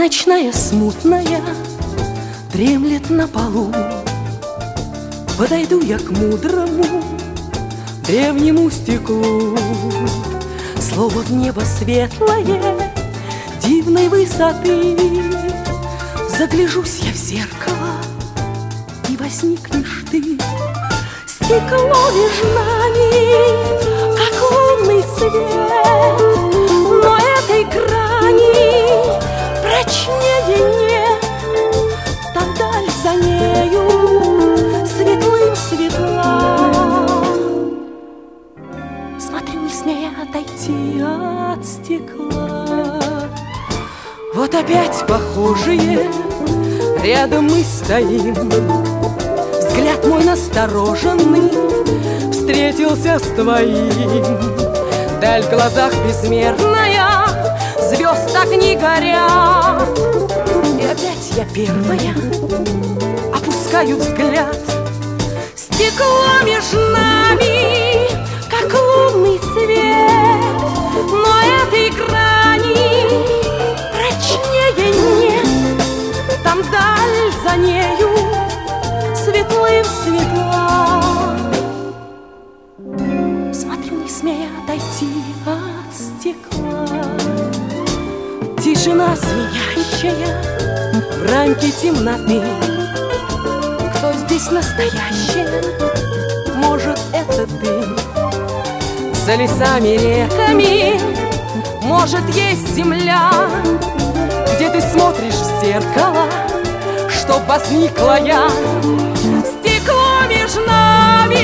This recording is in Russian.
ночная смутная дремлет на полу. Подойду я к мудрому древнему стеклу. Слово в небо светлое, дивной высоты. Загляжусь я в зеркало, и возникнешь ты. Стекло между нами, как лунный свет, но этой грани прочнее нет. Там даль за нею светлым светла. Смотрю, не смея отойти от стекла. Вот опять похожие рядом мы стоим. Взгляд мой настороженный встретился с твоим. Даль в глазах безмерная, звезд так не горят. И опять я первая опускаю взгляд. Стекло между нами, как лунный свет, но этой грани прочнее нет. Там даль за нею светлым светла. Смотрю, не смея отойти от стекла. Тишина звенящая в рамке темноты. Кто здесь настоящий? Может, это ты? За лесами, реками, может, есть земля, где ты смотришь в зеркало, чтоб возникла я. Стекло между нами,